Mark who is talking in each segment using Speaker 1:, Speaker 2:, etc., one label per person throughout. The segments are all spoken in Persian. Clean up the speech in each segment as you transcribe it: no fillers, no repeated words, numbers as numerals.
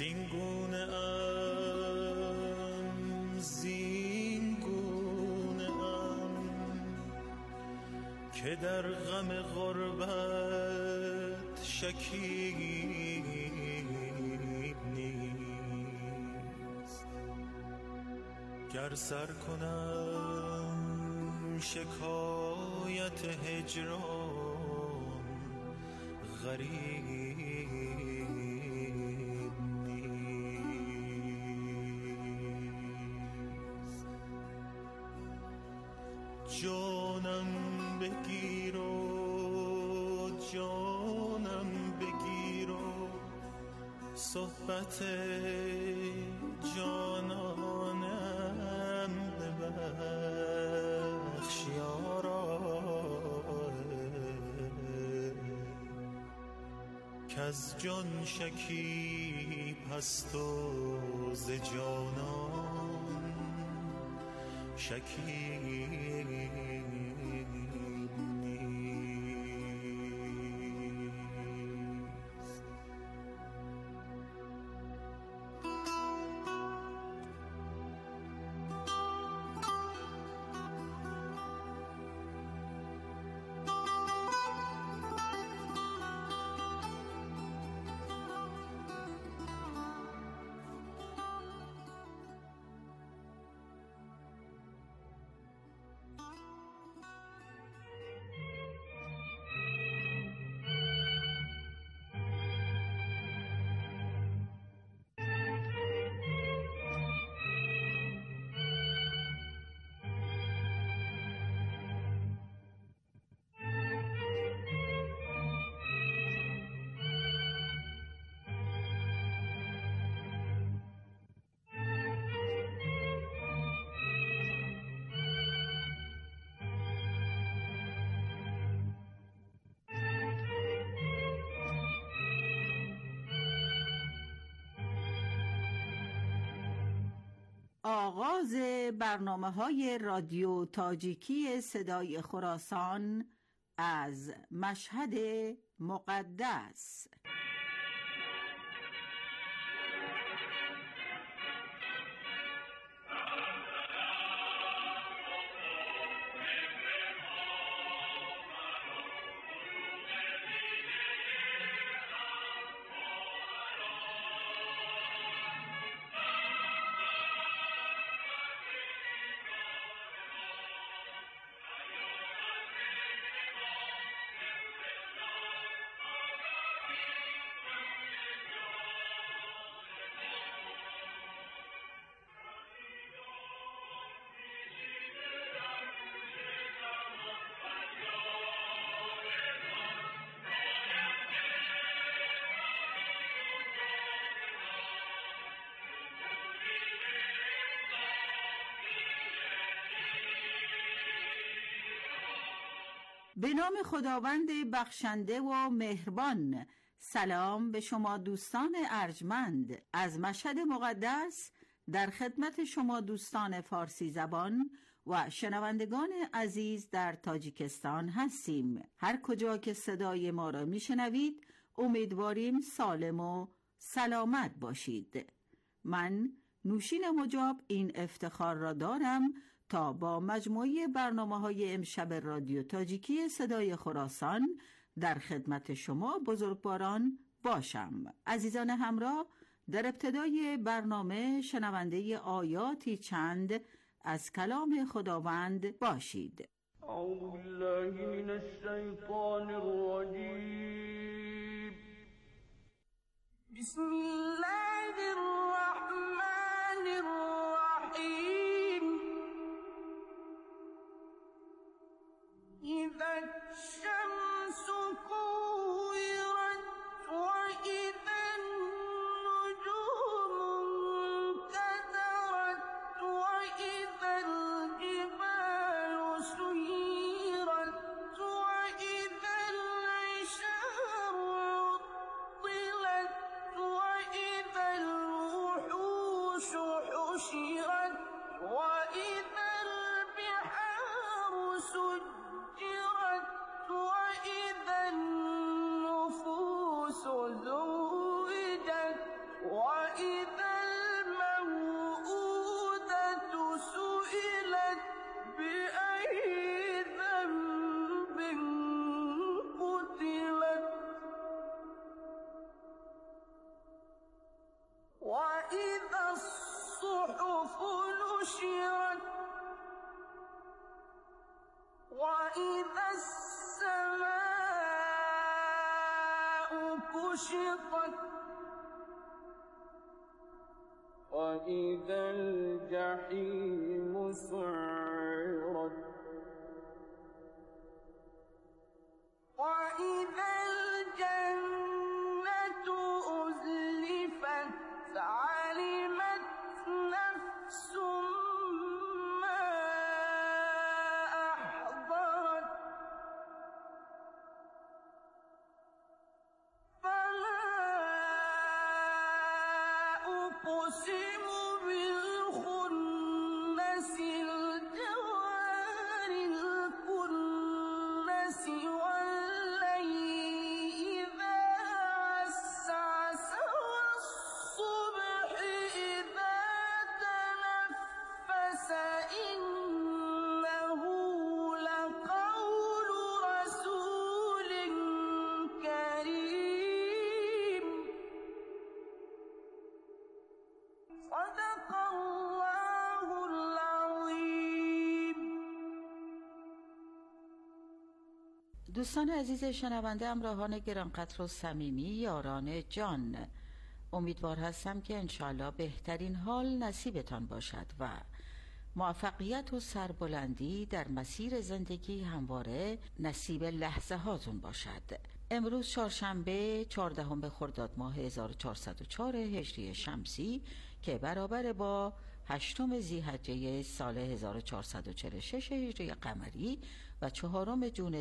Speaker 1: زین گونه ام که در غم غربت شکیب نیست. گر سر کنم شکایت هجران غریب نیست. جانم بگیر و جانم بگیر و صحبت جانانم ببخش یارا، کز جان شکیب هست و ز جانان شکیب نیست.
Speaker 2: آغاز برنامه‌های رادیو تاجیکی صدای خراسان از مشهد مقدس. به نام خداوند بخشنده و مهربان. سلام به شما دوستان ارجمند. از مشهد مقدس در خدمت شما دوستان فارسی زبان و شنوندگان عزیز در تاجیکستان هستیم. هر کجا که صدای ما را میشنوید امیدواریم سالم و سلامت باشید. من نوشین مجاب این افتخار را دارم تا با مجموعه برنامه‌های امشب رادیو تاجیکی صدای خراسان در خدمت شما بزرگواران باشم. عزیزان همراه، در ابتدای برنامه شنونده آیاتی چند از کلام خداوند باشید.
Speaker 3: اعوذ بالله من الشیطان الرجیم. بسم الله الرحمن الرحیم. اذا الشمس كورت واذا النجوم انكدرت واذا الجبال سيرت واذا العشار عطلت واذا الوحوش حشرت واذا البحار سجرت وإذا السماء كشطت وإذا الجحيم سعرت وإذا الجنة أزلفت علمت نفس ما أحضرت فلا أقسم بالخنس الجوار الكنس والليل إذا عسعس والصبح إذا تنفس إنه لقول رسول كريم صدق الله العظیم.
Speaker 2: دوستان عزیز شنونده، همراهان گرانقدر و صمیمی، یاران جان، امیدوار هستم که انشالله بهترین حال نصیبتان باشد و موفقیت و سربلندی در مسیر زندگی همواره نصیب لحظه هاتون باشد. امروز چهارشنبه 14 خرداد ماه 1404 هجری شمسی که برابر با 8 ذی‌حجه سال 1446 هجری قمری و 4 جون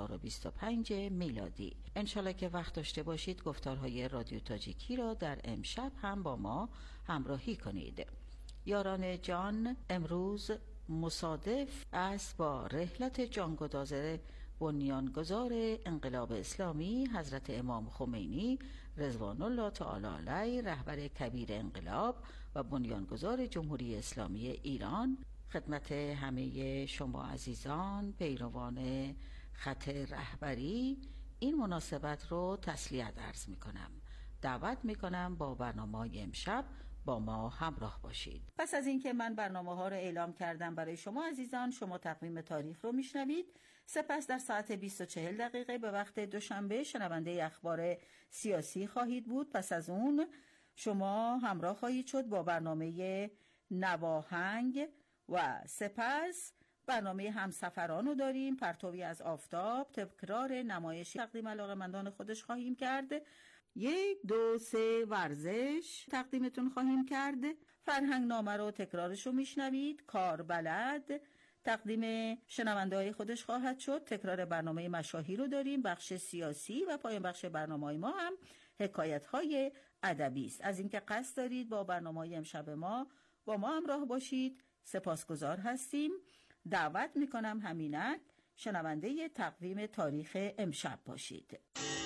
Speaker 2: 2025 میلادی. انشالله که وقت داشته باشید گفتارهای رادیو تاجیکی را در امشب هم با ما همراهی کنید. یاران جان، امروز مصادف است با رحلت جانگداز بنیانگذار انقلاب اسلامی حضرت امام خمینی رضوان الله تعالی علیه، رهبر کبیر انقلاب و بنیانگذار جمهوری اسلامی ایران، خدمت همه شما عزیزان پیروان خط رهبری این مناسبت رو تسلیت عرض می کنم. دعوت می کنم با برنامه امشب با ما همراه باشید. پس از اینکه من برنامه ها رو اعلام کردم برای شما عزیزان، شما تقویم تاریخ رو میشنوید. سپس در ساعت 20:40 به وقت دوشنبه شنونده اخبار سیاسی خواهید بود. پس از اون شما همراه خواهید شد با برنامه نواهنگ و سپس برنامه همسفران رو داریم. پرتوی از آفتاب، تکرار نمایش تقدیم علاقه‌مندان خودش خواهیم کرد. 1 2 3 ورزش تقدیمتون خواهیم کرد. فرهنگ نامه رو تکرارش رو میشنوید. کار بلد تقدیم شنونده های خودش خواهد شد. تکرار برنامه مشاهیر رو داریم. بخش سیاسی و پایان بخش برنامه ما هم حکایت های ادبی است. از اینکه قصد دارید با برنامه امشب ما با ما همراه باشید سپاسگزار هستیم. دعوت میکنم همینک شنونده تقویم تاریخ امشب باشید.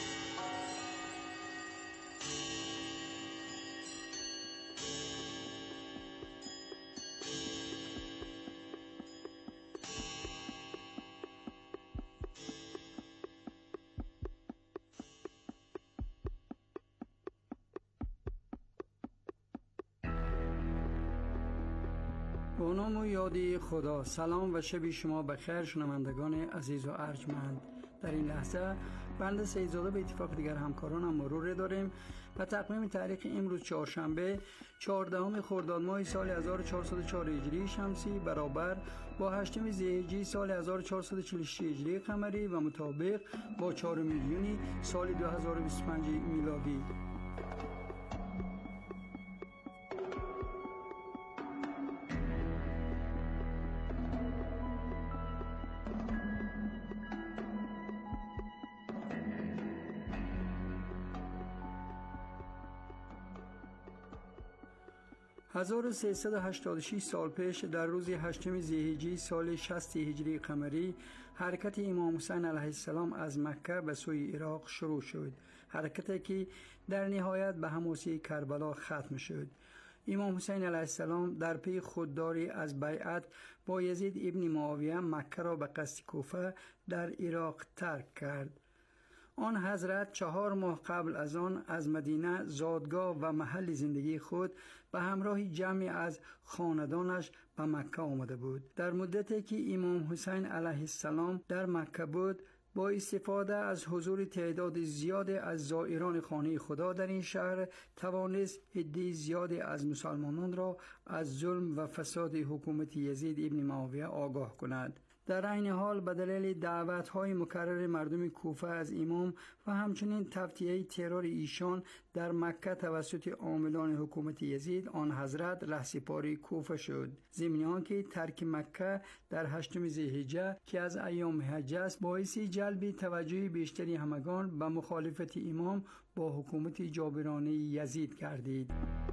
Speaker 4: با نام و یاد خدا. سلام و شب شما بخیر شنوندگان عزیز و ارجمند. در این لحظه بنده سیدزاده به اتفاق دیگر همکارانم مرور داریم و تقویم تاریخ امروز چهارشنبه 14 خرداد ماه سال 1404 هجری شمسی برابر با 8 ذی‌حجه سال 1446 هجری قمری و مطابق با 4 یونیو سال 2025 میلادی. هزار و 1386 سال پیش در روز 8 ذی‌حجه سال 60 هجری قمری حرکت امام حسین علیه السلام از مکه به سوی عراق شروع شد. حرکتی که در نهایت به حماسه کربلا ختم شد. امام حسین علیه السلام در پی خودداری از بیعت با یزید ابن معاویه مکه را به قصد کوفه در عراق ترک کرد. آن حضرت 4 ماه قبل از آن از مدینه زادگاه و محل زندگی خود به همراه جمعی از خاندانش به مکه آمده بود. در مدتی که امام حسین علیه السلام در مکه بود، با استفاده از حضور تعداد زیاد از زائران خانه خدا در این شهر توانست عده زیاد از مسلمانان را از ظلم و فساد حکومت یزید ابن معاویه آگاه کند. در عین حال به دلیل دعوت‌های مکرر مردم کوفه از امام و همچنین تفتیه ترور ایشان در مکه توسط عاملان حکومت یزید، آن حضرت رهسپار کوفه شد. ضمن آنکه ترک مکه در 8 ذی‌حجه که از ایام حج است باعث جلب توجه بیشتری همگان به مخالفت امام با حکومت جابرانه یزید گردید.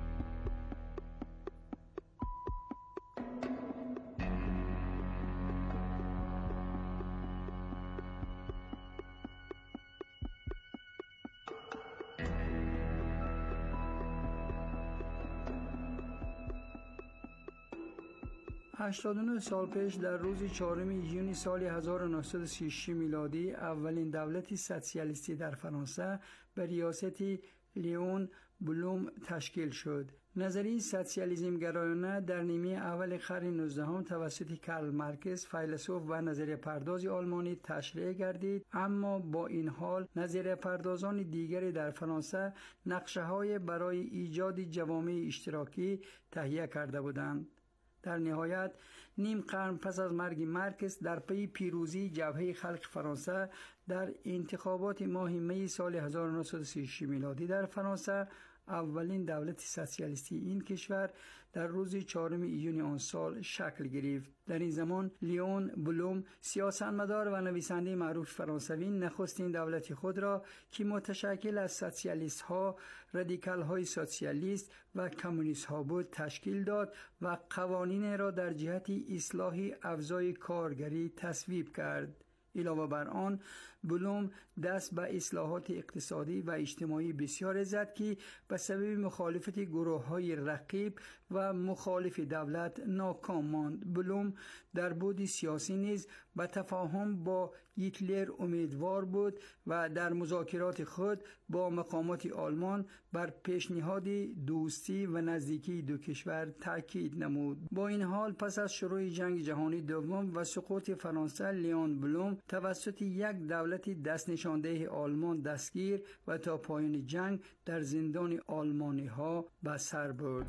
Speaker 4: 89 سال پیش در روز 4 ژوئن سال 1936 میلادی اولین دولت سوسیالیستی در فرانسه به ریاست لیون بلوم تشکیل شد. نظریه سوسیالیسم گرایانه در نیمه اول قرن 19 توسط کارل مارکس فیلسوف و نظریه پرداز آلمانی تشریح گردید، اما با این حال نظریه پردازان دیگری در فرانسه نقشه‌های برای ایجاد جوامع اشتراکی تهیه کرده بودند. در نهایت نیم قرن پس از مرگ مارکس در پی پیروزی جبهه خلق فرانسه در انتخابات ماه می سال 1936 میلادی در فرانسه، اولین دولت سوسیالیستی این کشور در روز 4 ژوئن آن سال شکل گرفت. در این زمان لیون بلوم سیاستمدار و نویسنده معروف فرانسوی نخستین دولت خود را که متشکل از سوسیالیست ها، رادیکال های سوسیالیست و کمونیست ها بود تشکیل داد و قوانین را در جهت اصلاح اوضاع کارگری تصویب کرد. علاوه بر آن بلوم دست به اصلاحات اقتصادی و اجتماعی بسیار زد که به سبب مخالفت گروه‌های رقیب و مخالف دولت ناکام ماند. بلوم در بعد سیاسی نیز به تفاهم با هیتلر امیدوار بود و در مذاکرات خود با مقامات آلمان بر پیشنهاد دوستی و نزدیکی دو کشور تاکید نمود. با این حال پس از شروع جنگ جهانی دوم و سقوط فرانسه، لیون بلوم توسط یک دولت دست نشانده آلمان دستگیر و تا پایان جنگ در زندان آلمانی ها به سر برد.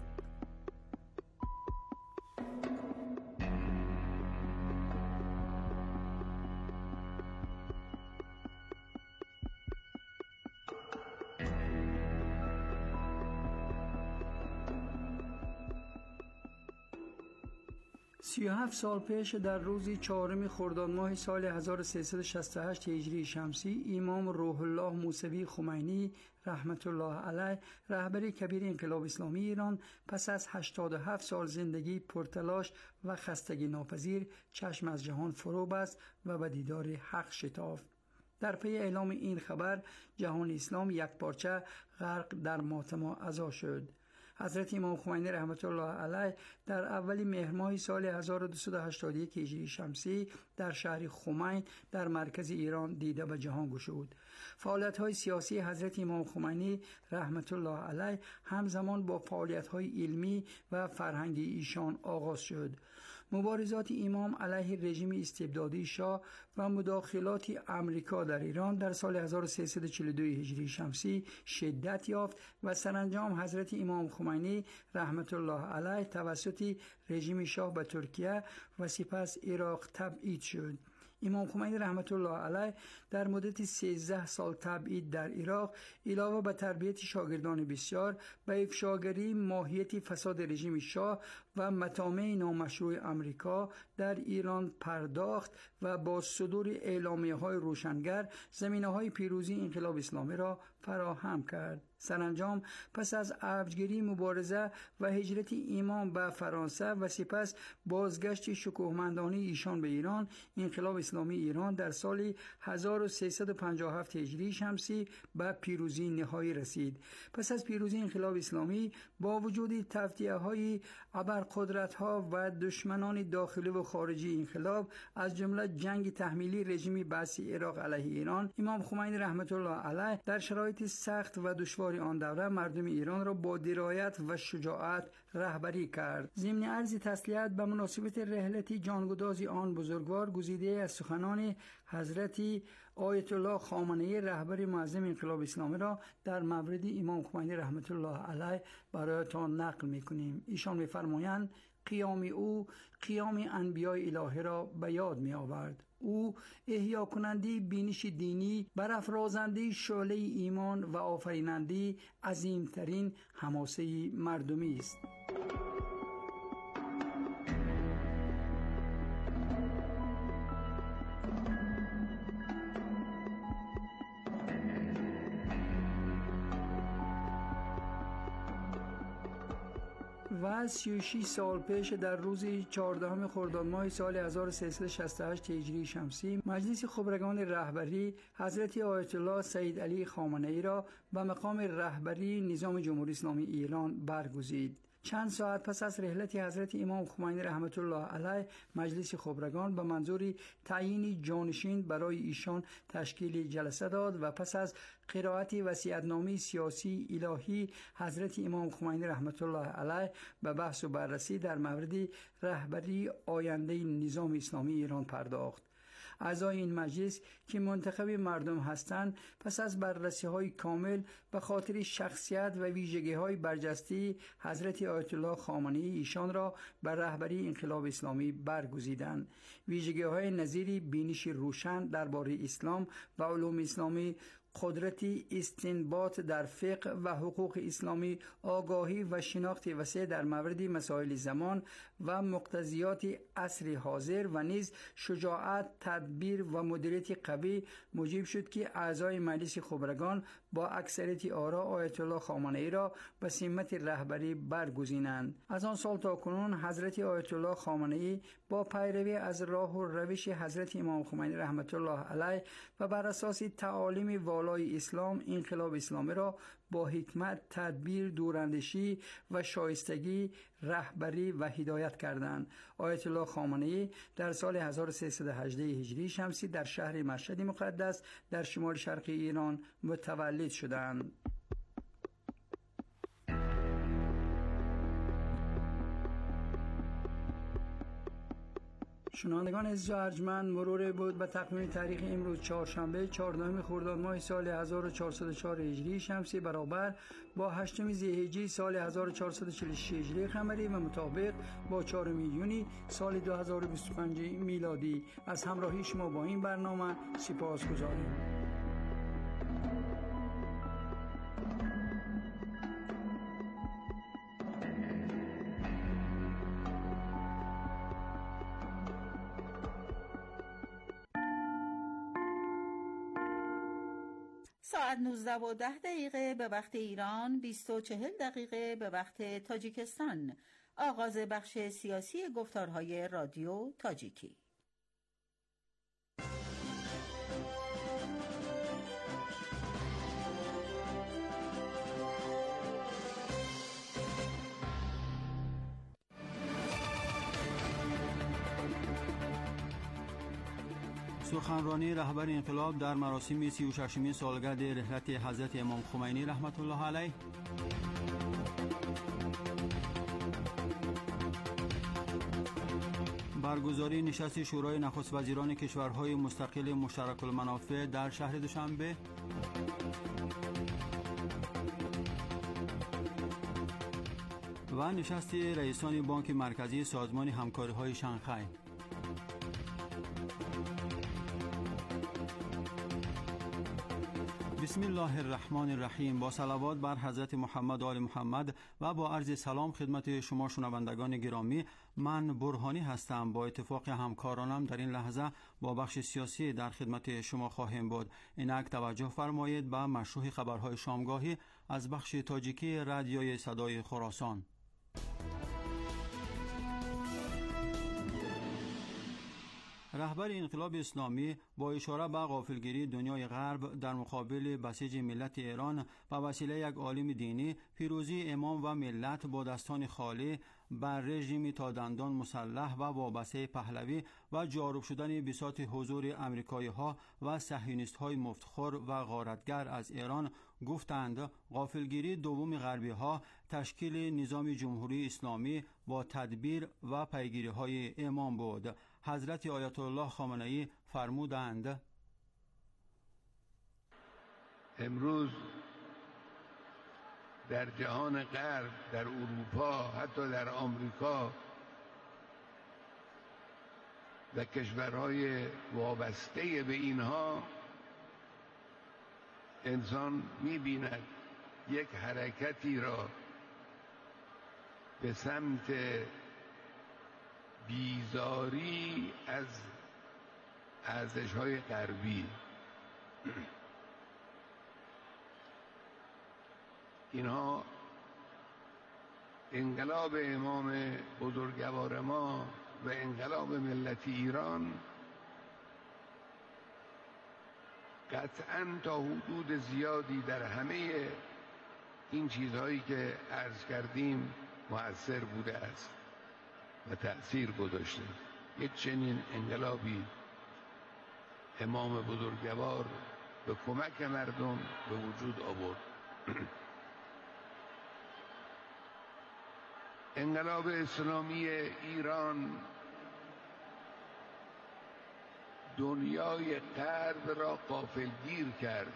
Speaker 4: سی و 7 سال پیش در روز 4 خرداد ماه سال 1368 هجری شمسی، امام روح الله موسوی خمینی رحمت الله علیه، رهبر کبیر انقلاب اسلامی ایران، پس از 87 سال زندگی پرتلاش و خستگی ناپذیر چشم از جهان فرو بست و به دیدار حق شتافت. در پی اعلام این خبر جهان اسلام یکپارچه غرق در ماتم و عزا شد. حضرت امام خمینی رحمت الله علیه در اول مهر ماه سال 1281 هجری شمسی در شهر خمین در مرکز ایران دیده به جهان گشود. فعالیت‌های سیاسی حضرت امام خمینی رحمت الله علیه همزمان با فعالیت‌های علمی و فرهنگی ایشان آغاز شد. مبارزات امام علیه رژیم استبدادی شاه و مداخلات امریکا در ایران در سال 1342 هجری شمسی شدت یافت و سرانجام حضرت امام خمینی رحمت الله علیه توسط رژیم شاه به ترکیه و سپس عراق تبعید شد. امام خمینی رحمت الله علیه در مدت 13 سال تبعید در عراق علاوه به تربیت شاگردان بسیار به افشاگری ماهیت فساد رژیم شاه و مطامع نامشروع امریکا در ایران پرداخت و با صدور اعلامیه‌های روشنگر زمینه‌های پیروزی انقلاب اسلامی را فراهم کرد. سرانجام پس از افجگیری مبارزه و هجرت امام به فرانسه و سپس بازگشت شکوهمندانه ایشان به ایران، انقلاب اسلامی ایران در سال 1357 هجری شمسی به پیروزی نهایی رسید. پس از پیروزی انقلاب اسلامی با وجود تفتیه‌های ابرقدرت‌ها و دشمنان داخلی و خارجی انقلاب از جمله جنگ تحمیلی رژیم بعثی عراق علیه ایران، امام خمینی رحمت الله علیه در شرایط سخت و دشوار آن دوره مردم ایران را با درایت و شجاعت رهبری کرد. ضمن عرض تسلیت به مناسبت رحلت جانگداز آن بزرگوار، گزیده از سخنان حضرت آیت الله خامنه‌ای رهبر معظم انقلاب اسلامی را در مورد امام خمینی رحمت الله علیه برایتان نقل می‌کنیم. ایشان می‌فرمایند قیام او قیام انبیاء الهی را به یاد می‌آورد. او احیا کننده بینش دینی، برافرازنده شعله ایمان و آفریننده عظیمترین حماسه مردمی است. و 36 سال پیش در روز 14 خرداد ماه سال 1368 هجری شمسی، مجلس خبرگان رهبری حضرت آیت الله سید علی خامنه‌ای را به مقام رهبری نظام جمهوری اسلامی ایران برگزید. چند ساعت پس از رحلت حضرت امام خمینی رحمت الله علیه، مجلس خبرگان به منظور تعیین جانشین برای ایشان تشکیل جلسه داد و پس از قرائت وصیت‌نامه سیاسی الهی حضرت امام خمینی رحمت الله علیه به بحث و بررسی در مورد رهبری آینده نظام اسلامی ایران پرداخت. اعضای این مجلس که منتخب مردم هستند، پس از بررسی‌های کامل به خاطر شخصیت و ویژگی‌های برجسته حضرت آیت الله خامنه‌ای ایشان را به رهبری انقلاب اسلامی برگزیدند. ویژگی‌های نظیر بینش روشن درباره اسلام و علوم اسلامی، قدرت استنباط در فقه و حقوق اسلامی، آگاهی و شناخت وسیع در مورد مسائل زمان و مقتضیات عصر حاضر و نیز شجاعت، تدبیر و مدیریت قوی موجب شد که اعضای مجلس خبرگان با اکثریت آرا آیت الله خامنه‌ای را به سمت رهبری برگزینند. از آن سال تا کنون حضرت آیت الله خامنه‌ای با پیروی از راه و روش حضرت امام خمینی رحمت الله علیه و بر اساس تعالیم والای اسلام، انقلاب اسلامی را با حکمت، تدبیر، دوراندیشی و شایستگی رهبری و هدایت کردند. آیت الله خامنه‌ای در سال 1318 هجری شمسی در شهر مشهد مقدس در شمال شرقی ایران متولد شدند. شنوندگان عزیز و ارجمند، مرور بود به تقویم تاریخ امروز چهارشنبه 14 خرداد ماه سال 1404 هجری شمسی برابر با 8 ذی‌حجه سال 1446 هجری قمری و مطابق با 4 یونی سال 2025 میلادی. از همراهی شما با این برنامه سپاسگزاریم.
Speaker 2: ساعت 19:10 به وقت ایران، 20:40 به وقت تاجیکستان. آغاز بخش سیاسی گفتارهای رادیو تاجیکی.
Speaker 5: سخنرانی رهبر انقلاب در مراسم 36مین سالگرد رحلت حضرت امام خمینی رحمت الله علیه. برگزاری نشست شورای نخست وزیران کشورهای مستقل مشترک المنافع در شهر دوشنبه. و نشست رئیسان بانک مرکزی سازمان همکاری‌های شانگهای. بسم الله الرحمن الرحیم. با صلوات بر حضرت محمد و آل محمد و با عرض سلام خدمت شما شنوندگان گرامی، من برهانی هستم. با اتفاق همکارانم در این لحظه با بخش سیاسی در خدمت شما خواهیم بود. اینک توجه فرمایید به مشروع خبرهای شامگاهی از بخش تاجیکی رادیوی صدای خراسان. رهبر انقلاب اسلامی با اشاره به غافلگیری دنیای غرب در مقابل بسیج ملت ایران به وسیله یک عالم دینی، پیروزی امام و ملت با دستان خالی بر رژیم تا دندان مسلح و وابسته پهلوی و جارب شدن بساط حضور امریکایی ها و صهیونیست های مفتخر و غارتگر از ایران گفتند غافلگیری دوم غربی ها تشکیل نظام جمهوری اسلامی با تدبیر و پیگیری های امام بود. حضرت آیت الله خامنه‌ای فرمودند
Speaker 6: امروز در جهان غرب، در اروپا، حتی در آمریکا و کشورهای وابسته به اینها انسان می‌بیند یک حرکتی را به سمت بیزاری از ارزش‌های غربی. اینها انقلاب امام بزرگوار ما و انقلاب ملت ایران قطعاً تا حدود زیادی در همه این چیزهایی که عرض کردیم مؤثر بوده است و تأثیر گذاشته. یک چنین انقلابی امام بزرگوار به کمک مردم به وجود آورد. انقلاب اسلامی ایران دنیای غرب را غافلگیر کرد.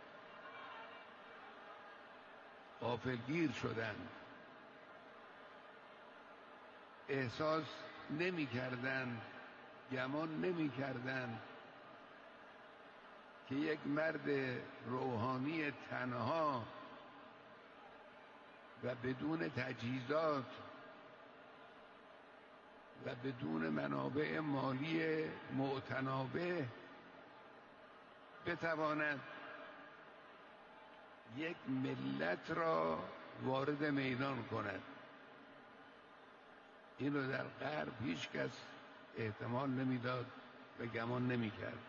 Speaker 6: غافلگیر شدند، احساس نمی کردند، گمان نمی کردند که یک مرد روحانی تنها و بدون تجهیزات و بدون منابع مالی معتنابه بتواند یک ملت را وارد میدان کند. این رو در غرب هیچ کس احتمال نمیداد و گمان نمیکرد.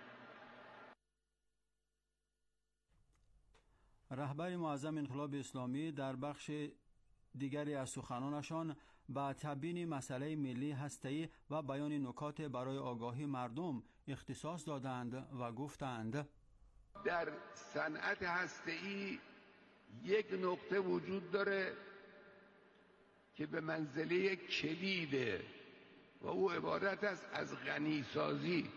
Speaker 5: رهبر معظم انقلاب اسلامی در بخش دیگری از سخنانشان با تبیین مسئله ملی هسته‌ای و بیان نکات برای آگاهی مردم اختصاص دادند و گفتند
Speaker 6: در صنعت هسته‌ای یک نقطه وجود داره که به منزله کلیده و او عبارت است از غنیسازی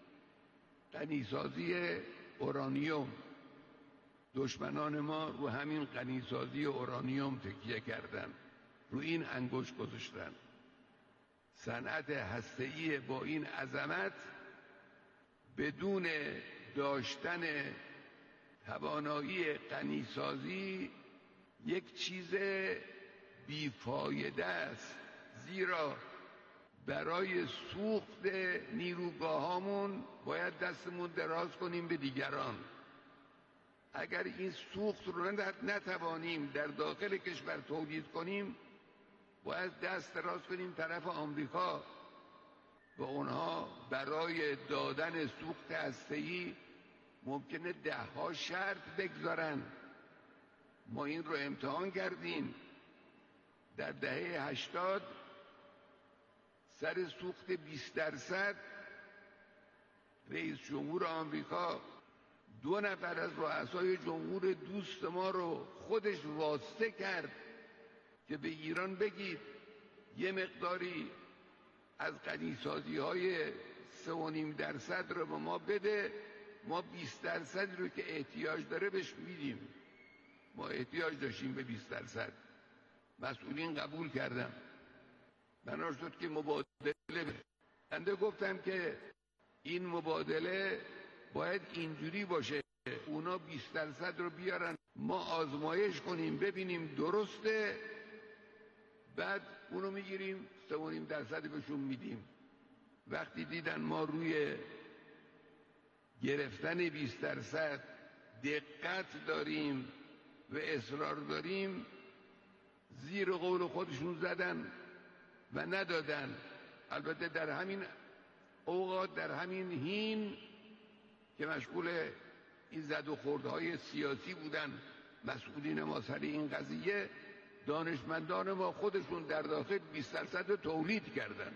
Speaker 6: اورانیوم. دشمنان ما رو همین غنیسازی اورانیوم تکیه کردن، رو این انگشت گذاشتن. صنعت هسته‌ای با این عظمت بدون داشتن توانایی غنیسازی یک چیز بیفایده است، زیرا برای سوخت نیروگاهامون باید دستمون دراز کنیم به دیگران. اگر این سوخت رو نتوانیم در داخل کشور تولید کنیم، باید دست دراز کنیم طرف آمریکا و اونها برای دادن سوخت هسته‌ای ممکنه 10 شرط بگذارن. ما این رو امتحان کردیم. در دهه 80 سر سوخت 20% رئیس جمهور آمریکا 2 نفر از رؤسای جمهور دوست ما رو خودش واسطه کرد که به ایران بگید یه مقداری از غنیسازی‌های 3.5% رو به ما بده، ما 20% رو که احتیاج داره بهش میدیم. ما احتیاج داشتیم به 20%. مسئولین قبول کردم. بنا شد که مبادله بنده گفتم که این مبادله باید اینجوری باشه اونا 20% رو بیارن، ما آزمایش کنیم ببینیم درسته، بعد اونو میگیریم 3.5% بهشون میدیم. وقتی دیدن ما روی گرفتن 20% دقت داریم و اصرار داریم، زیر قول خودشون زدن و ندادن. البته در همین اوقات، در همین حین که مشغول این زد و خوردهای سیاسی بودن مسئولین ما سر این قضیه، دانشمندان ما خودشون در داخل 20% تولید کردن.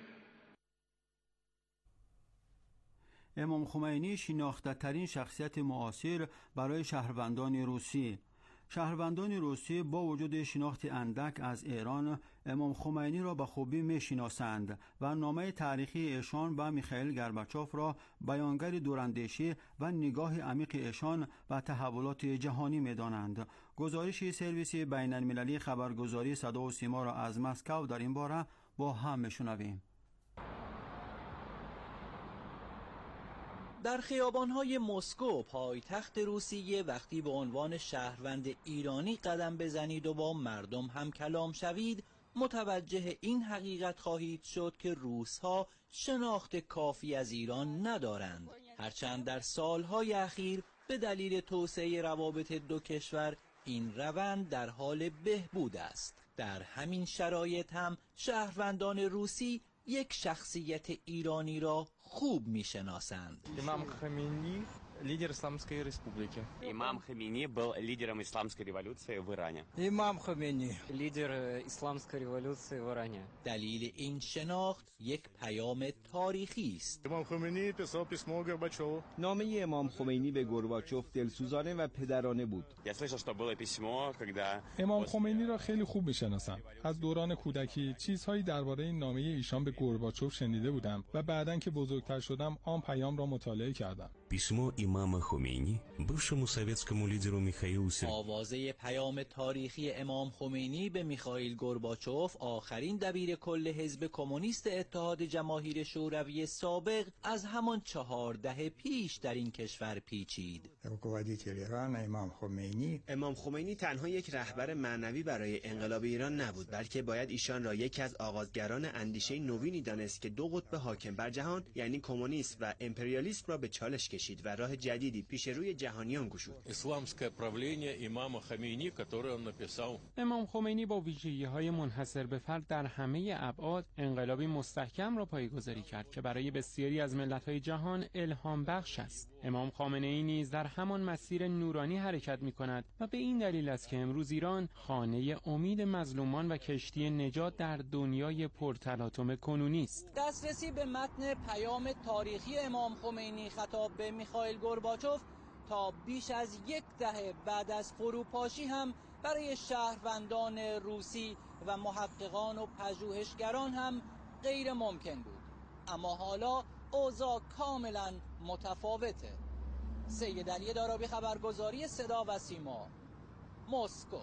Speaker 5: امام خمینی شناخته‌ترین شخصیت معاصر برای شهروندان روسی. شهروندان روسی با وجود شناخت اندک از ایران، امام خمینی را به خوبی می‌شناسند و نامه تاریخی ایشان و میخائیل گورباچوف را بیانگر دوراندیشی و نگاه عمیق ایشان و تحولات جهانی می‌دانند. گزارش سرویس بین‌المللی خبرگزاری صدا و سیما را از مسکو در این باره با هم می‌شنویم.
Speaker 7: در خیابان‌های مسکو پایتخت روسیه وقتی به عنوان شهروند ایرانی قدم بزنید و با مردم هم کلام شوید، متوجه این حقیقت خواهید شد که روس‌ها شناخت کافی از ایران ندارند، هرچند در سالهای اخیر به دلیل توسعه روابط دو کشور این روند در حال بهبود است. در همین شرایط هم شهروندان روسی یک شخصیت ایرانی را خوب میشناسند.
Speaker 8: امام خمینی лидер Исламской Республики.
Speaker 9: Имам Хомейни был лидером исламской революции в Иране.
Speaker 8: Имам Хомейни лидер Исламской революции в Иране.
Speaker 7: دلیل این شناخت یک پیام تاریخی است.
Speaker 10: امام خمینی پسا پسمو گورباچوف.
Speaker 11: نامه امام خمینی به گورباچوف دلسوزانه و پدرانه بود.
Speaker 9: Я слышал, что было письмо, когда
Speaker 12: امام خمینی را خیلی خوب میشناسم. از دوران کودکی چیزهایی درباره این نامه ایشان به گورباچوف شنیده بودم و بعداً که بزرگتر شدم آن پیام را مطالعه کردم.
Speaker 13: Письмо имама Хомейни бывшему советскому лидеру Михаилу Сергеевичу.
Speaker 7: آوازه پیام تاریخی امام خمینی به میخائیل گورباچوف، آخرین دبیر کل حزب کمونیست اتحاد جماهیر شوروی سابق، از همان 4 دهه پیش در این کشور پیچید.
Speaker 14: امام خمینی تنها یک رهبر معنوی برای انقلاب ایران نبود، بلکه باید ایشان را یکی از آغازگران اندیشه نوینی دانست که دو قطب حاکم بر جهان یعنی کمونیسم و امپریالیسم را به چالش کشید و راه جدیدی پیش روی جهانیان گشود.
Speaker 15: اسلامské правление امام خمینی который on написал.
Speaker 16: امام خمینی با ویژگی‌های منحصر به فرد در همه ابعاد انقلابی مستحکم را پایه‌گذاری کرد که برای بسیاری از ملت‌های جهان الهام بخش است. امام خامنه‌ای نیز در همان مسیر نورانی حرکت می‌کند و به این دلیل است که امروز ایران خانه امید مظلومان و کشتی نجات در دنیای پرتلاطم کنونی است.
Speaker 7: دسترسی به متن پیام تاریخی امام خمینی خطاب به میخائیل گورباچوف تا بیش از 1 دهه بعد از فروپاشی هم برای شهروندان روسی و محققان و پژوهشگران هم غیر ممکن بود. اما حالا اوضاع کاملا متفاوته. سید علی دارابی، خبرگزاری صدا و سیما، مسکو.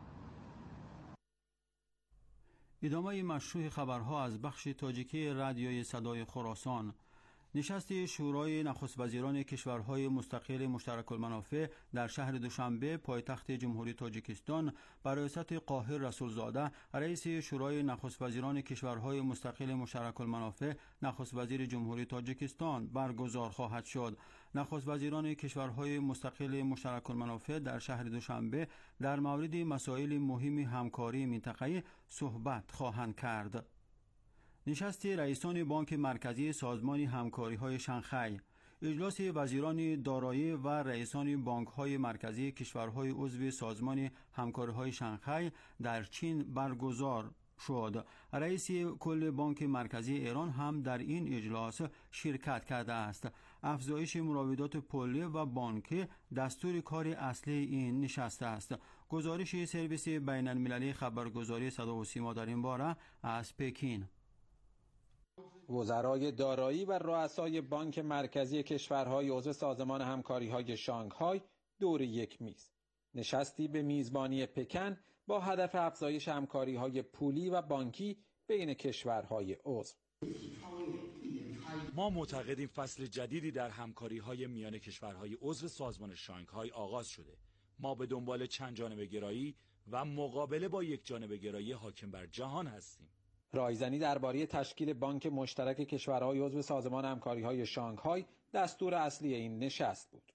Speaker 5: ادامه مشروع خبرها از بخش تاجیکی رادیوی صدای خراسان. نشست شورای نخست وزیران کشورهای مستقل مشترک المنافع در شهر دوشنبه پایتخت جمهوری تاجیکستان بر رئاست قاهر رسولزاده، رئیس شورای نخست وزیران کشورهای مستقل مشترک المنافع نخست وزیر جمهوری تاجیکستان برگزار خواهد شد. نخست وزیران کشورهای مستقل مشترک المنافع در شهر دوشنبه در مورد مسائل مهم همکاری منطقه‌ای صحبت خواهند کرد. نشست رئیسان بانک مرکزی سازمان همکاری‌های شانگهای، اجلاس وزیران دارایی و رئیسان بانک‌های مرکزی کشورهای عضو سازمان همکاری‌های شانگهای در چین برگزار شد. رئیس کل بانک مرکزی ایران هم در این اجلاس شرکت کرده است. افزایش مراودات پولی و بانکی دستور کار اصلی این نشست است. گزارش سرویس بین‌المللی خبرگزاری صدا و سیما در این باره از پکین.
Speaker 17: وزرای دارایی و رؤسای بانک مرکزی کشورهای عضو سازمان همکاری‌های شانگهای دور یک میز. نشستی به میزبانی پکن با هدف افزایش همکاری‌های پولی و بانکی بین کشورهای عضو.
Speaker 18: ما معتقدیم فصل جدیدی در همکاری‌های میان کشورهای عضو سازمان شانگهای آغاز شده. ما به دنبال چند جانبه گرایی و مقابله با یک جانبه گرایی حاکم بر جهان هستیم.
Speaker 17: رایزنی درباره تشکیل بانک مشترک کشورهای عضو سازمان همکاری‌های شانگهای دستور اصلی این نشست بود.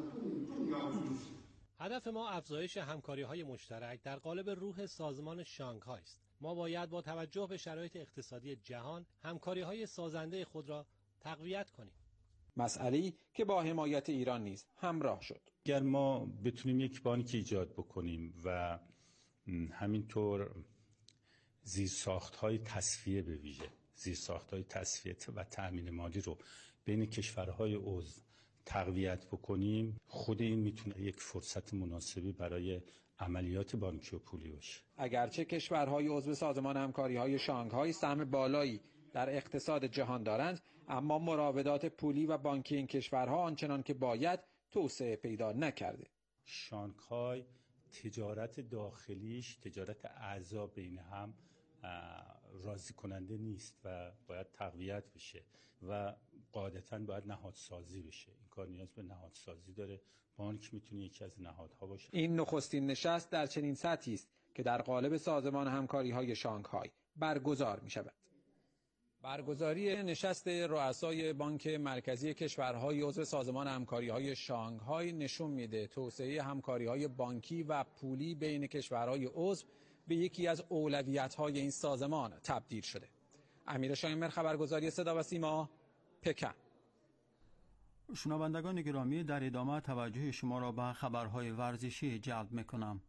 Speaker 19: هدف ما افزایش همکاری‌های مشترک در قالب روح سازمان شانگهای است. ما باید با توجه به شرایط اقتصادی جهان همکاری‌های سازنده خود را تقویت کنیم.
Speaker 17: مسئله‌ای که با حمایت ایران نیز همراه شد.
Speaker 20: اگر ما بتونیم یک بانک ایجاد بکنیم و همینطور زیرساخت‌های تصفیه به ویژه زیرساخت‌های تصفیه و تأمین مالی رو بین کشورهای عضو تقویت بکنیم، خود این میتونه یک فرصت مناسبی برای عملیات بانکی و پولی باشه.
Speaker 17: اگرچه کشورهای عضو سازمان همکاری‌های شانگهای سهم بالایی در اقتصاد جهان دارند، اما مراودات پولی و بانکی این کشورها آنچنان که باید توسعه پیدا نکرده.
Speaker 20: شانگهای تجارت داخلیش، تجارت اعضا بین هم راضی کننده نیست و باید تقویت بشه و قاعدتاً باید نهادسازی بشه. این کار نیاز به نهادسازی داره. بانک میتونه یکی از نهادها باشه.
Speaker 17: این نخستین نشست در چنین سطحی است که در قالب سازمان همکاری‌های شانگهای برگزار می‌شود. برگزاری نشست رؤسای بانک مرکزی کشورهای عضو سازمان همکاری‌های شانگهای نشون میده توسعه همکاری‌های بانکی و پولی بین کشورهای عضو به یکی از اولویت‌های این سازمان تبدیل شده. امیر شایمر، خبرگزاری صدا و سیما، پکن.
Speaker 5: شنوندگان گرامی، در ادامه توجه شما را به خبرهای ورزشی جلب می‌کنم.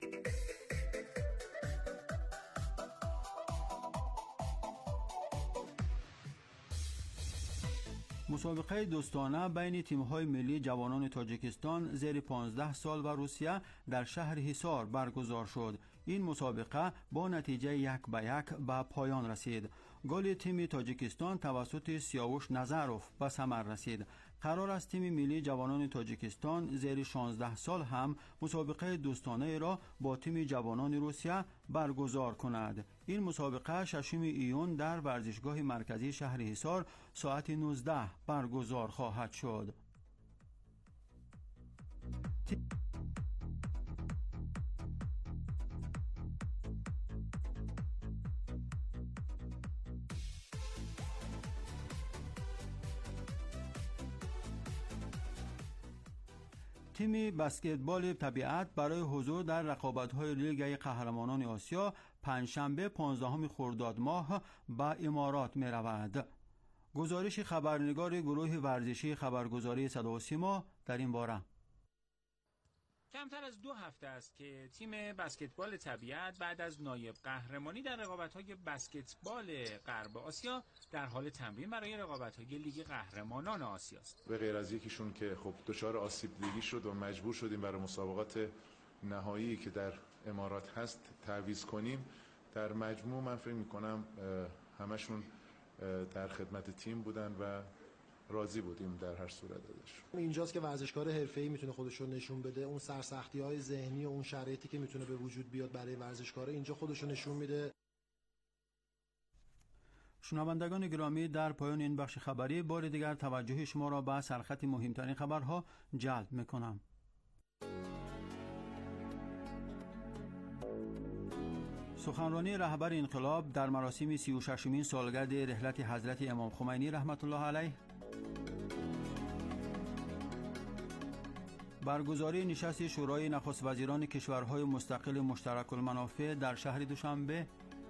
Speaker 5: مسابقه دوستانه بین تیم‌های ملی جوانان تاجیکستان زیر 15 سال و روسیه در شهر حصار برگزار شد. این مسابقه با نتیجه 1-1 به پایان رسید. گل تیم تاجیکستان توسط سیاوش نظروف به ثمر رسید. قرار است تیم ملی جوانان تاجیکستان زیر 16 سال هم مسابقه دوستانه را با تیم جوانان روسیه برگزار کند. این مسابقه 6 ایون در ورزشگاه مرکزی شهر حصار ساعت 19 برگزار خواهد شد. تیم بسکتبال طبیعت برای حضور در رقابت‌های لیگ قهرمانان آسیا پنجشنبه 15 خرداد ماه به امارات می‌رود. گزارش خبرنگار گروه ورزشی خبرگزاری صدا و سیما در این باره.
Speaker 16: کمتر از 2 هفته است که تیم بسکتبال طبیعت بعد از نایب قهرمانی در رقابت‌های بسکتبال غرب آسیا در حال تمرین برای رقابت‌های لیگ قهرمانان آسیا است.
Speaker 21: به غیر از یکیشون که خب دچار آسیب دیدگی شد و مجبور شدیم برای مسابقات نهایی که در امارات هست تعویض کنیم، در مجموع من فکر می‌کنم همشون در خدمت تیم بودن و راضی بودیم در هر صورت ازش.
Speaker 22: اینجاست که ورزشکار حرفه‌ای میتونه خودش رو نشون بده. اون سرسختی‌های ذهنی و اون شرایطی که میتونه به وجود بیاد برای ورزشکار اینجا خودش رو نشون میده.
Speaker 5: شنوندگان گرامی، در پایان این بخش خبری بار دیگر توجه شما را به سرخط مهمترین خبرها جلب میکنم. سخنرانی رهبر انقلاب در مراسم 36مین سالگرد رحلت حضرت امام خمینی رحمت الله علیه، برگزاری نشست شورای نخست وزیران کشورهای مستقل مشترک المنافع در شهر دوشنبه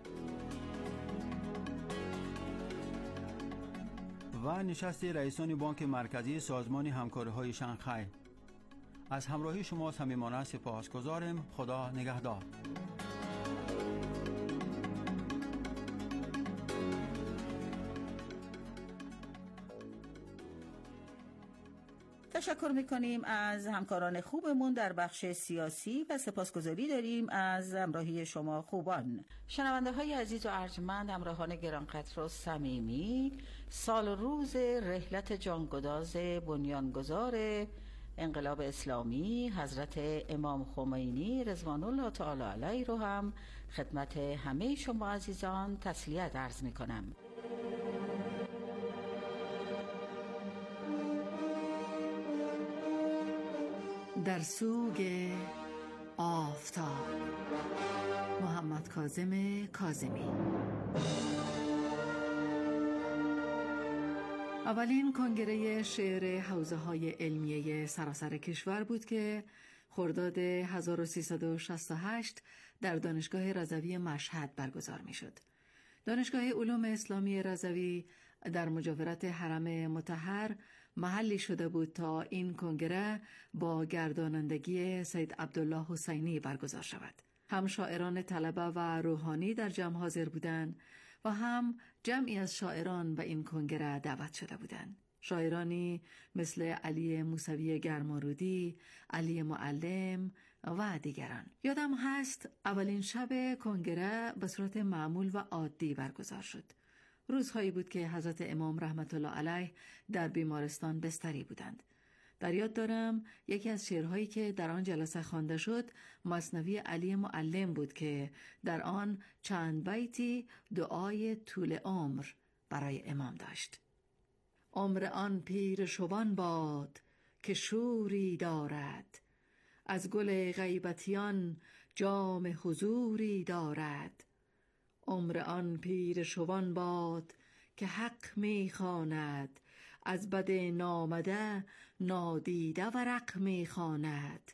Speaker 5: و نشست رئیسان بانک مرکزی سازمان همکاری‌های شانگهای. از همراهی شما صمیمانه سپاسگزارم. خدا نگهدار.
Speaker 2: تشکر میکنیم از همکاران خوبمون در بخش سیاسی و سپاسگزاری داریم از همراهی شما خوبان. شنونده های عزیز و ارجمند، همراهان گرانقدر و صمیمی، سال روز رحلت جانگداز بنیانگذار انقلاب اسلامی حضرت امام خمینی رضوان الله تعالی علیه رو هم خدمت همه شما عزیزان تسلیت عرض میکنم. در سوگ آفتاب، محمد کاظم کاظمی. اولین کنگره شعر حوزه‌های علمیه سراسر کشور بود که خرداد 1368 در دانشگاه رضوی مشهد برگزار می‌شد. دانشگاه علوم اسلامی رضوی در مجاورت حرم مطهر محلی شده بود تا این کنگره با گردانندگی سید عبدالله حسینی برگزار شود. هم شاعران طلبه و روحانی در جمع حاضر بودند و هم جمعی از شاعران به این کنگره دعوت شده بودند. شاعرانی مثل علی موسوی گرمارودی، علی معلم و دیگران. یادم هست اولین شب کنگره به صورت معمول و عادی برگزار شد. روزهایی بود که حضرت امام رحمت الله علیه در بیمارستان بستری بودند. در یاد دارم یکی از شعرهایی که در آن جلسه خوانده شد مثنوی علی معلم بود که در آن چند بیتی دعای طول عمر برای امام داشت. عمر آن پیر شبان باد که شوری دارد، از گل غیبتیان جام حضوری دارد. عمر آن پیر شبان باد که حق می‌خواند، از بد نامده نادیده ورق می‌خواند.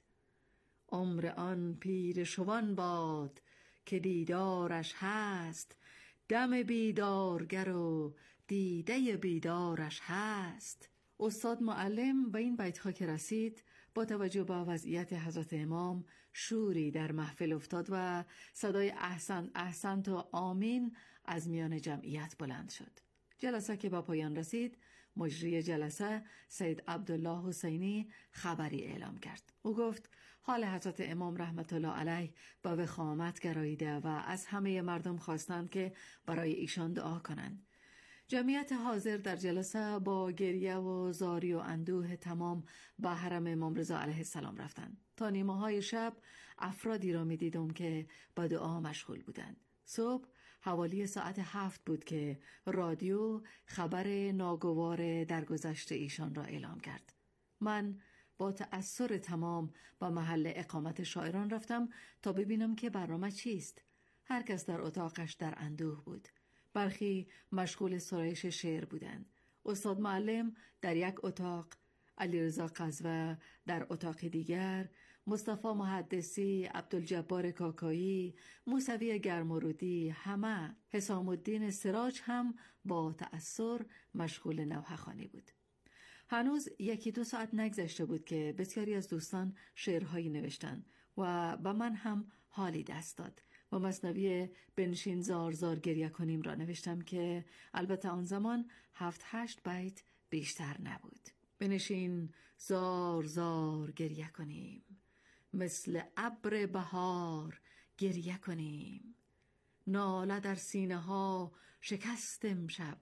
Speaker 2: عمر آن پیر شبان باد که دیدارش هست، دم بیدارگر و دیده بیدارش هست. استاد معلم به این بیت‌ها که رسید با توجه به وضعیت حضرت امام شوری در محفل افتاد و صدای احسن احسنت و آمین از میان جمعیت بلند شد. جلسه که با پایان رسید، مجری جلسه سید عبدالله حسینی خبری اعلام کرد. او گفت حال حضرت امام رحمت الله علیه به وخامت گراییده و از همه مردم خواستند که برای ایشان دعا کنند. جمعیت حاضر در جلسه با گریه و زاری و اندوه تمام به حرم امام رضا علیه السلام رفتند. تا نیمه‌های شب افرادی را می دیدم که با دعا مشغول بودند. صبح حوالی ساعت 7 بود که رادیو خبر ناگوار درگذشت ایشان را اعلام کرد. من با تأثیر تمام به محل اقامت شاعران رفتم تا ببینم که برنامه چیست. هر کس در اتاقش در اندوه بود. برخی مشغول سرایش شعر بودند. استاد معلم در یک اتاق، علیرضا قزوه در اتاق دیگر، مصطفی محدثی، عبدالجبار کاکایی، موسوی گرمارودی، همه. حسام الدین سراج هم با تأثیر مشغول نوحه خوانی بود. هنوز 1-2 ساعت نگذشته بود که بسیاری از دوستان شعرهایی نوشتند و به من هم حالی دست داد و مثنوی بنشین زار زار گریه کنیم را نوشتم که البته آن زمان 7-8 بیت بیشتر نبود. بنشین زار زار گریه کنیم، مثل ابر بهار گریه کنیم. ناله در سینه ها شکست امشب،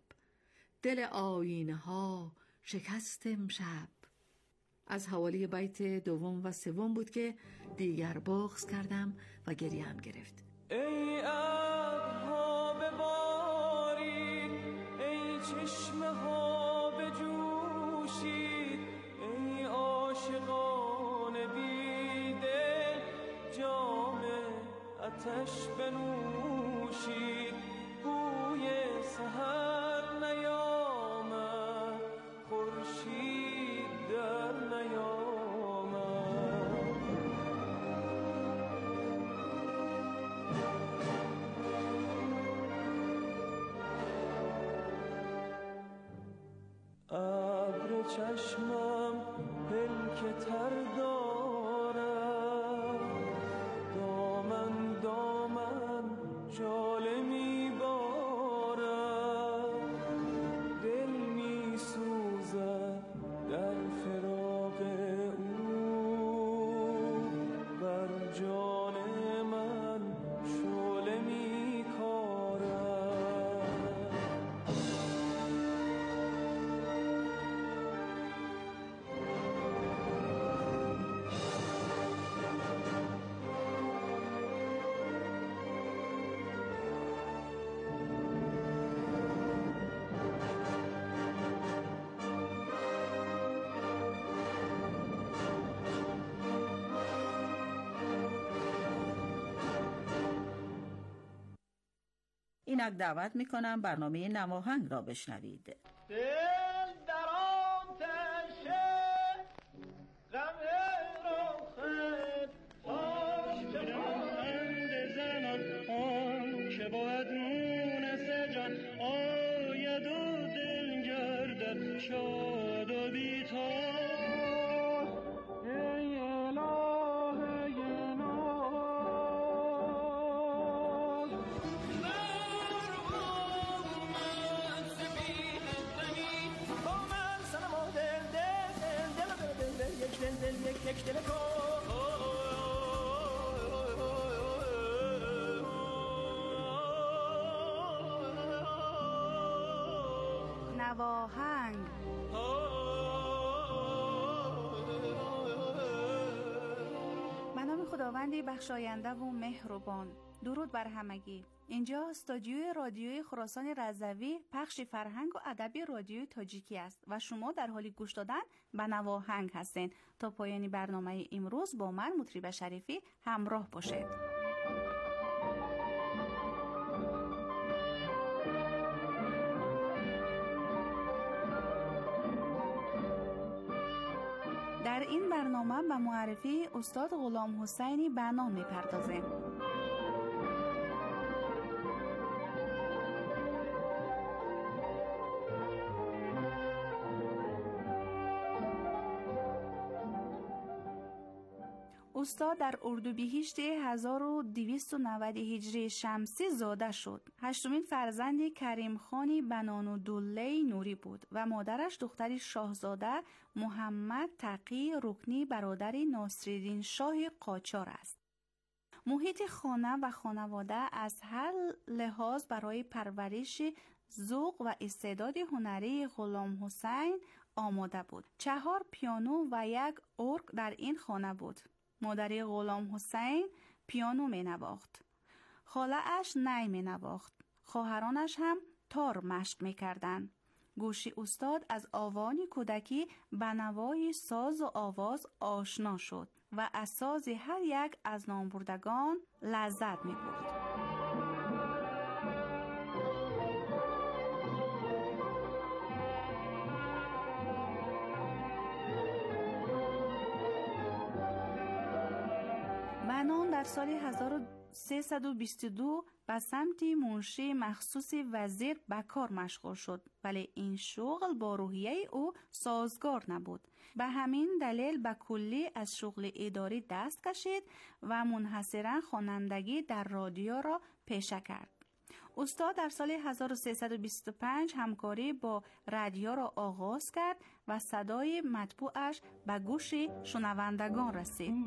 Speaker 2: دل آینه ها شکست امشب. از حوالی بیت 2 و 3 بود که دیگر بغض کردم و گریه هم گرفت.
Speaker 1: ای ابرها ببارید، ای چشمه ها بجوشید، ای عاشقان بیدل جام آتش بنوشید. بوی سحر نیامد، خورشید در نیامد. ابر چشمم پلک تر دارد، دامن دامن جاله می بارد. دل می سوزد در فراق او، بر جان من شعله می کارد.
Speaker 2: اینک دعوت میکنم برنامه نواهنگ را بشنوید.
Speaker 3: نواهنگ. به نام خداوندی بخشاینده و مهربان. درود بر همگی. اینجا استودیوی رادیوی خراسان رضوی، پخش فرهنگ و ادبی رادیوی تاجیکی است و شما در حال گوش دادن به نواهنگ هستین. تا پایان برنامه امروز با من مطرب شریفی همراه باشید. در این برنامه به معرفی استاد غلام حسینی بنا می‌پردازیم. استاد در اردیبهشت 1290 هجری شمسی زاده شد. هشتمین فرزند کریم خانی بنانالدوله نوری بود و مادرش دختر شاهزاده محمد تقی رکنی برادر ناصرالدین شاه قاجار است. محیط خانه و خانواده از هر لحاظ برای پرورش ذوق و استعداد هنری غلام حسین آماده بود. 4 پیانو و 1 ارگ در این خانه بود. مادر غلام حسین پیانو می نواخت. خاله اش نی می نواخت. خواهرانش هم تار مشق می کردن. گوشی استاد از آوان کودکی به نوای ساز و آواز آشنا شد و از ساز هر یک از نامبردگان لذت می برد. بنان در سال 1322 به سمت منشی مخصوص وزیر به کار مشغول شد، ولی این شغل با روحیه او سازگار نبود. به همین دلیل به کلی از شغل اداری دست کشید و منحصراً خوانندگی در رادیو را پیشه کرد. استاد در سال 1325 همکاری با رادیو را آغاز کرد و صدای مطبوعش به گوش شنوندگان رسید.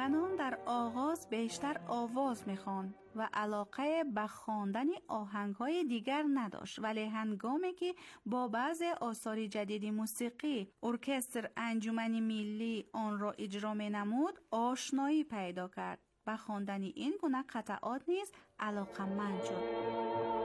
Speaker 3: بنان در آغاز بیشتر آواز می‌خواند و علاقه به خواندن آهنگ‌های دیگر نداشت، ولی هنگامی که با بعض آثار جدید موسیقی ارکستر انجمن ملی آن را اجرا می‌نمود آشنایی پیدا کرد. به خواندن این گونه قطعات نیز علاقه‌مند شد.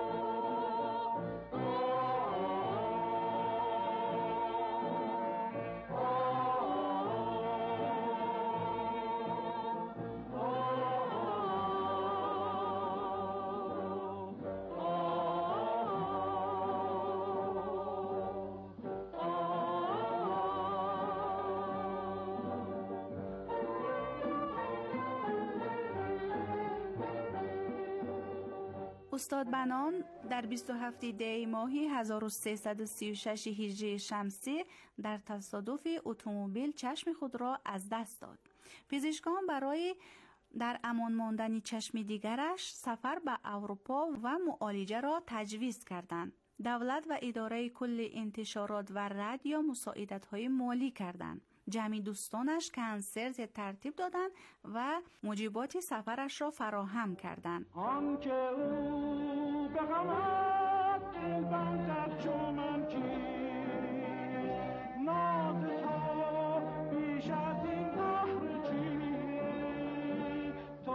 Speaker 3: استاد بنان در 27 دی ماهی 1336 هجری شمسی در تصادف اتومبیل چشم خود را از دست داد. پزشکان برای در امان ماندن چشم دیگرش سفر به اروپا و معالجه را تجویز کردند. دولت و اداره کل انتشارات و رادیو مساعدت‌های مالی کردند. جمعی دوستانش کنسرت ترتیب دادند و موجبات سفرش را فراهم کردند.
Speaker 1: آنکه او به غمت دلبند در چومن کیست، ناز تا بیش از این بحر چیست، تو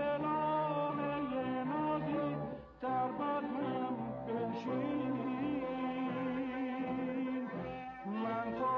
Speaker 1: الهه نازی در بزمم بنشین، من تو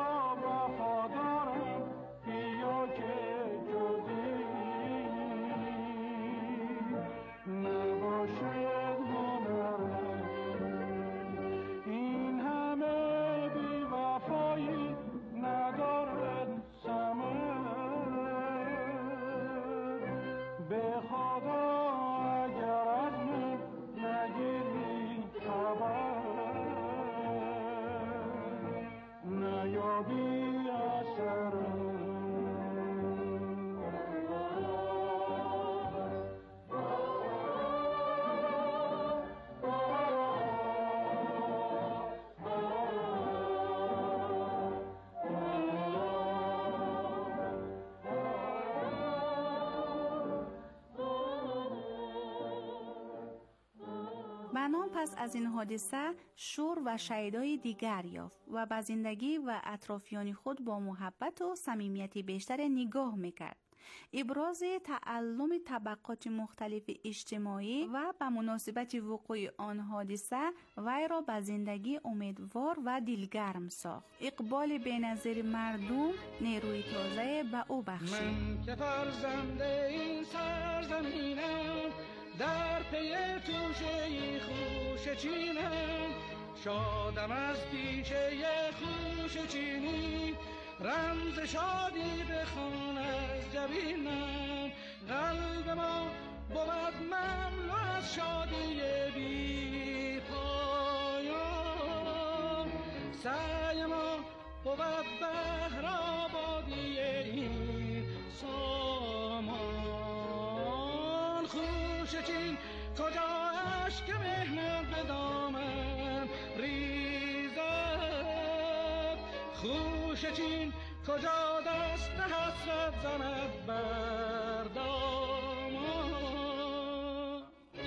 Speaker 3: بنان پس از این حادثه شور و شیدای دیگر یافت و به زندگی و اطرافیان خود با محبت و صمیمیت بیشتر نگاه میکرد. ابراز تعلم طبقات مختلف اجتماعی و به مناسبت وقوع آن حادثه وی را به زندگی امیدوار و دلگرم ساخت. اقبال بی‌نظیر مردم نیروی تازه به او بخشید.
Speaker 1: من که فرزند این سرزمینم، در پی توشه خوش چینم، شادم از پیشه خوش چینی، رمز شادی بخوان از جبینم، قلب ما بود مملو از شادی بی پایان، سعی ما بود بهر آبادی این سامان. خوش چین کجا اشک مهنت به دامن ریزد، خوش چین کجا دست حسرت زند بر دامان.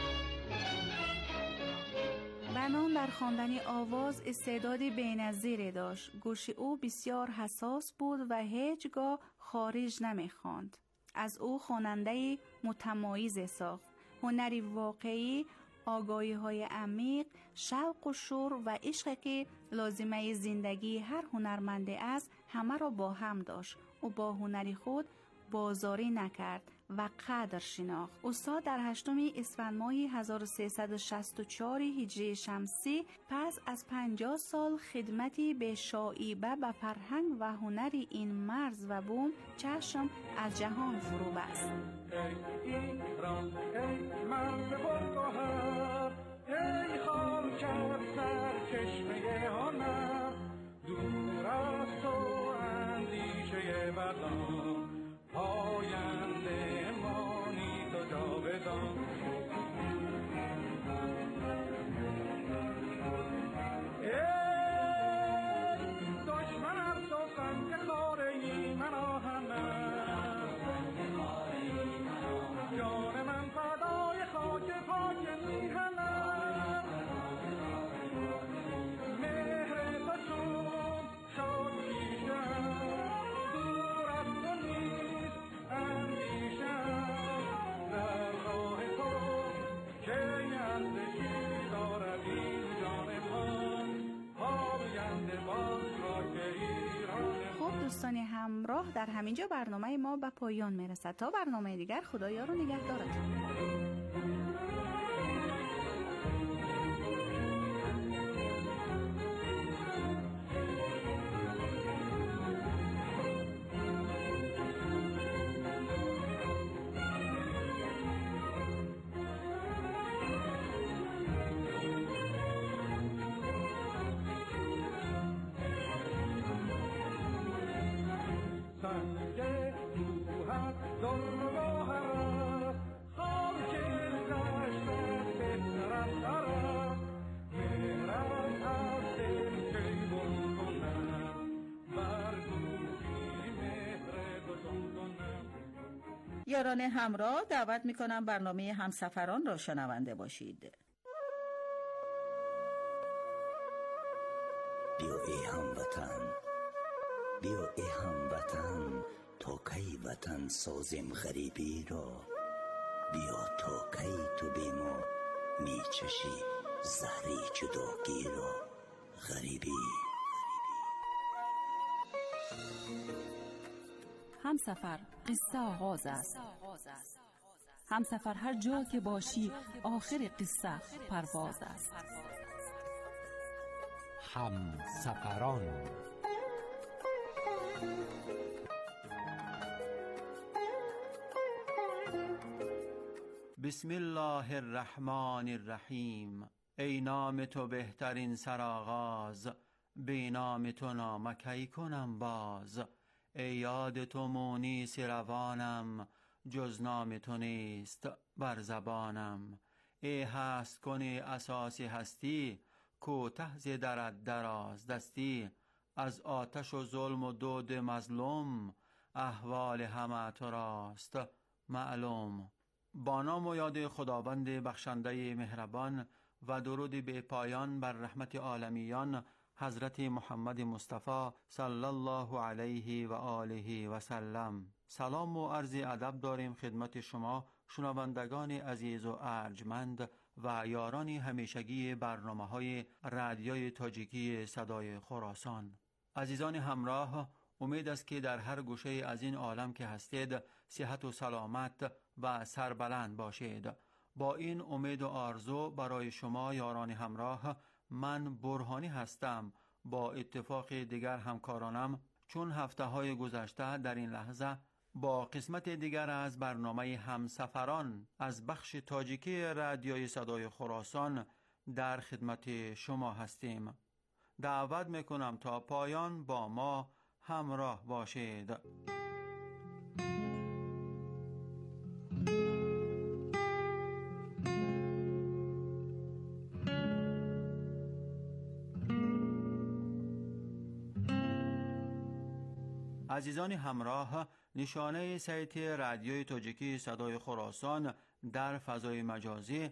Speaker 3: بنان در خواندن آواز استعداد بی‌نظیری داشت. گوش او بسیار حساس بود و هیچگاه خارج نمی‌خواند. از او خواننده متمایز ساخت. هنری واقعی، آگاهی‌های عمیق، شوق و شور و عشقی که لازمه زندگی هر هنرمند است همه را با هم داشت. او با هنری خود بازاری نکرد و قدر شناخت. استاد در 8 اسفند ماه 1364 هجری شمسی پس از 50 سال خدمتی به شایبه به فرهنگ و هنر این مرز و بوم چشم از جهان فرو بست.
Speaker 1: ای مرز بلگوهر، ای خاکر سرچشمه هنر، دور از تو اندیشه بدان، پاینده مانی تو جاودان. ای دشمن از تو سنگ خاره ای من آهنم،
Speaker 3: دوستان همراه، در همینجا برنامه ما به پایان میرسد. تا برنامه دیگر، خدایا رو نگهدارتون.
Speaker 2: یاران همراه، دعوت میکنم برنامه همسفران را شنونده باشید.
Speaker 4: بیا ای هموطن، بیا ای هموطن، تا کی وطن سازیم غریبی را. بیا تا کی تو بی ما میچشی زهری جداگی را. غریبی
Speaker 6: همسفر قصه آغاز است. همسفر هر جا که باشی آخر قصه پرواز است.
Speaker 23: همسفران.
Speaker 5: بسم الله الرحمن الرحیم. ای نام تو بهترین سرآغاز، بی نام تو نام کی کنم باز. ای یاد تو مونس روانم، جز نام تو نیست بر زبانم. ای هست کنی اساسی هستی، کوته ز درت دراز دستی. از آتش و ظلم و دود مظلوم، احوال همه تو راست معلوم. با نام و یاد خداوند بخشنده مهربان و درود به پایان بر رحمت عالمیان حضرت محمد مصطفی صلی الله علیه و آله و سلم. سلام و عرض ادب داریم خدمت شما شنوندگان عزیز و ارجمند و یاران همیشگی برنامه‌های رادیوی تاجیکی صدای خراسان. عزیزان همراه، امید است که در هر گوشه از این عالم که هستید صحت و سلامت و سربلند باشید. با این امید و آرزو برای شما یاران همراه، من برهانی هستم با اتفاق دیگر همکارانم، چون هفته‌های گذشته در این لحظه با قسمت دیگر از برنامه همسفران از بخش تاجیکی رادیوی صدای خراسان در خدمت شما هستیم. دعوت میکنم تا پایان با ما همراه باشید. عزیزان همراه، نشانه سایت رادیوی تاجیکی صدای خراسان در فضای مجازی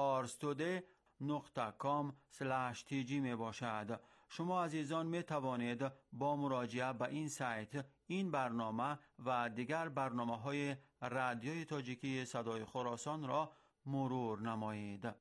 Speaker 5: parstoday.com/tg می باشد. شما عزیزان می توانید با مراجعه به این سایت این برنامه و دیگر برنامه‌های رادیوی تاجیکی صدای خراسان را مرور نمایید.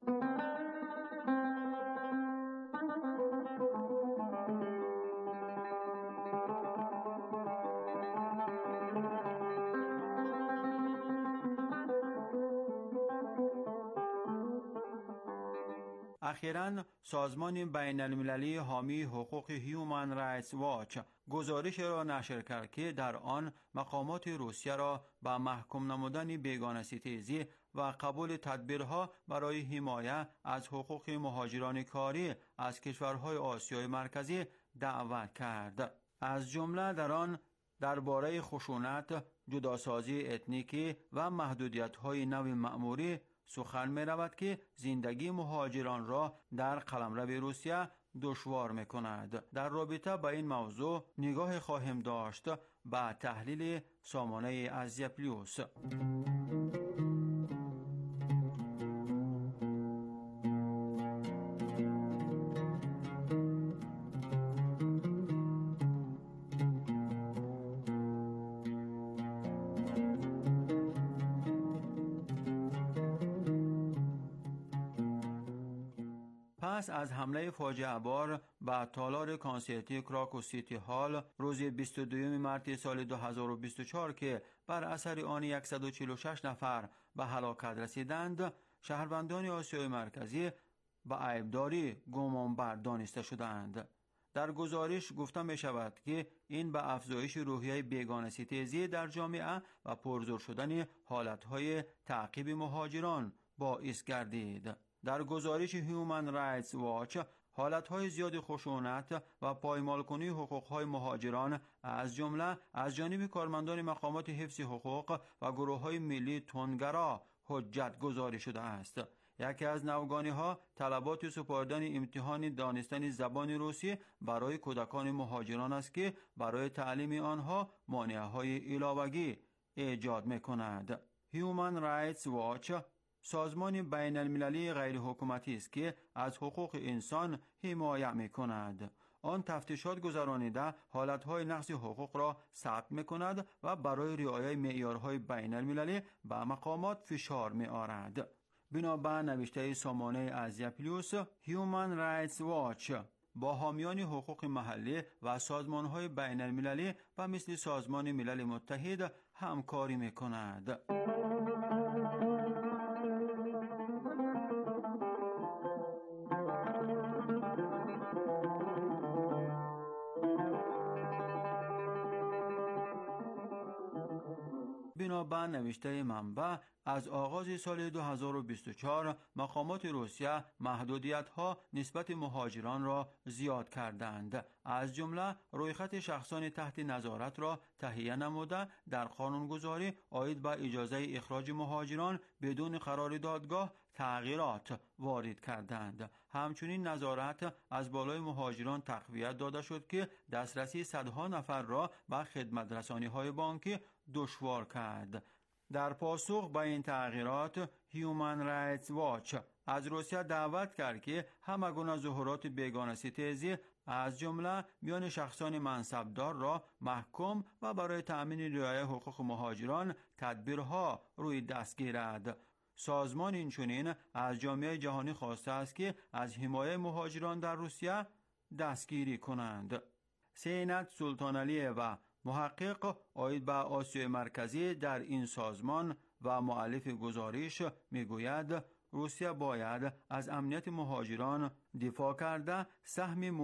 Speaker 5: اخیراً سازمان بین المللی حامی حقوق هیومن رایتس واچ گزارش را نشر کرد که در آن مقامات روسیه را به محکوم نمودن بیگانه‌ستیزی و قبول تدبیرها برای حمایت از حقوق مهاجران کاری از کشورهای آسیای مرکزی دعوت کرد. از جمله در آن درباره خشونت، جداسازی اتنیکی و محدودیت‌های نوع مأموری سخن می رود که زندگی مهاجران را در قلمرو روسیه دشوار می کند. در رابطه با این موضوع نگاه خواهیم داشت به تحلیل سامانه ازیا پلیوس. است از حمله فاجعه بار به تالار کنسرتی کراکو سیتی هال روز 22 مارس سال 2024 که بر اثر آن 146 نفر به هلاکت رسیدند، شهروندان آسیای مرکزی به عیبداری گمانبر دانسته شدند. در گزارش گفته می شود که این به افزایش روحیه بیگانه‌ستیزی در جامعه و پرزور شدن حالتهای تعقیب مهاجران باعث گردید. در گزارش هیومن رایتس واچ، حالتهای زیاد خشونت و پایمالکنی حقوقهای مهاجران از جمله از جانب کارمندان مقامات حفظ حقوق و گروه‌های ملی تندگرا حجت گذاری شده است. یکی از نوگانی‌ها طلبات سپردن امتحان دانستن زبان روسی برای کودکان مهاجران است که برای تعلیم آنها مانع‌های علاوه‌ای ایجاد می‌کند. هیومن رایتس واچ سازمان بین المللی غیر حکومتی است که از حقوق انسان حمایت می‌کند. آن تفتیشات گذرانیده حالتهای نقض حقوق را ثبت می‌کند و برای رعایت معیارهای بین المللی به مقامات فشار می‌آورد. بنابر نوشته سامانه ازیا پلوس، هیومن رایتس واچ با حامیان حقوق محلی و سازمان‌های بین المللی و مثل سازمان ملل متحد همکاری می‌کند. بنابر نوشته منبع، از آغاز سال 2024 مقامات روسیه محدودیت‌ها نسبت مهاجران را زیاد کردند. از جمله رویخط شخصان تحت نظارت را تهیه نموده در قانونگذاری عاید به اجازه اخراج مهاجران بدون قرار دادگاه تغییرات وارد کردند. همچنین نظارت از بالای مهاجران تقویت داده شد که دسترسی صدها نفر را به خدمت رسانی‌های بانکی دشوار کرد. در پاسخ به این تغییرات، هیومن رایتس واچ از روسیه دعوت کرد که همه گونه ظهورات بیگانه‌ستیزی از جمله میان شخصان منصبدار را محکوم و برای تأمین رعایت حقوق مهاجران تدبیرها روی دست گیرد. سازمان اینچنین از جامعه جهانی خواسته است که از حمایت مهاجران در روسیه دستگیری کنند. سینت سلطانعلی و محقق عاید به آسیای مرکزی در این سازمان و مؤلف گزارش میگوید روسیه باید از امنیت مهاجران دفاع کرده سهم